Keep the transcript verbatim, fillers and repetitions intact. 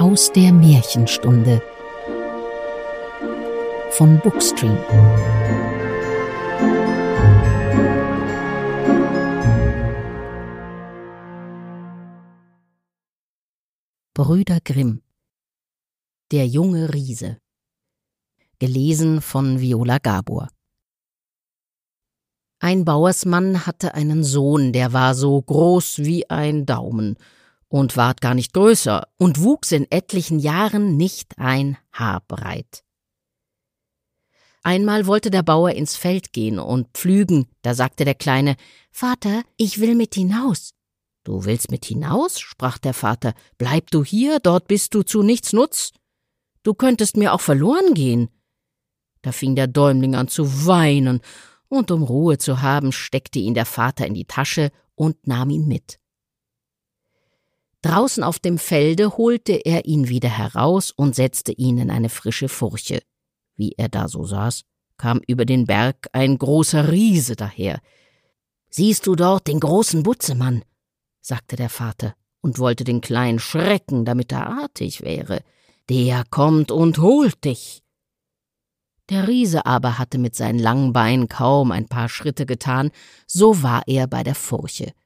Aus der Märchenstunde von Bookstream. Brüder Grimm. Der junge Riese. Gelesen von Viola Gabor. Ein Bauersmann hatte einen Sohn, der war so groß wie ein Daumen und ward gar nicht größer und wuchs in etlichen Jahren nicht ein Haar breit. Einmal wollte der Bauer ins Feld gehen und pflügen, da sagte der Kleine: »Vater, ich will mit hinaus.« »Du willst mit hinaus?« sprach der Vater. »Bleib du hier, dort bist du zu nichts Nutz. Du könntest mir auch verloren gehen.« Da fing der Däumling an zu weinen, und um Ruhe zu haben, steckte ihn der Vater in die Tasche und nahm ihn mit. Draußen auf dem Felde holte er ihn wieder heraus und setzte ihn in eine frische Furche. Wie er da so saß, kam über den Berg ein großer Riese daher. »Siehst du dort den großen Butzemann?« sagte der Vater und wollte den Kleinen schrecken, damit er artig wäre. »Der kommt und holt dich.« Der Riese aber hatte mit seinen langen Beinen kaum ein paar Schritte getan, so war er bei der Furche.